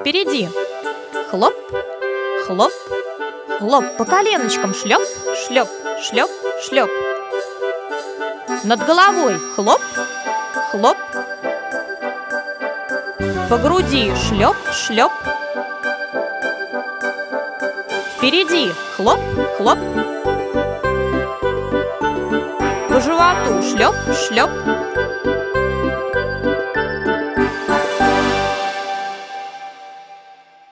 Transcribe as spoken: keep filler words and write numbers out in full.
Впереди хлоп, хлоп, хлоп. По коленочкам шлеп, шлеп, шлеп, шлеп. Над головой хлоп, хлоп. По груди шлеп, шлеп. Впереди хлоп, хлоп. По животу шлеп, шлеп.